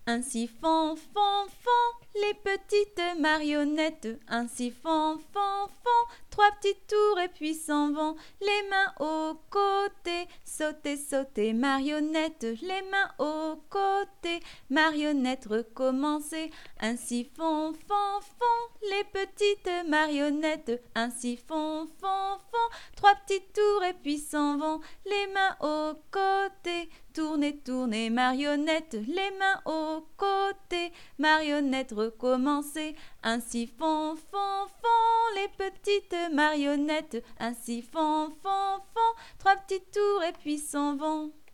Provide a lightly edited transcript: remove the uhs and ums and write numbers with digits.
Ainsi font, font, font les petites marionnettes. Ainsi font, font, font 3 petits tours et puis s'en vont. Les mains aux côtés, sauter, sauter, marionnettes. Les mains aux côtés, marionnettes, recommencer. Ainsi font, font, font les petites marionnettes. Ainsi font, font, font 3 petits tours et puis s'en vont. Les mains aux côtés, tournez, tournez, marionnettes. Les mains aux côtés, marionnettes, recommencer. Ainsi font, font, font les petites marionnettes. Ainsi font, font, font 3 petits tours et puis s'en vont.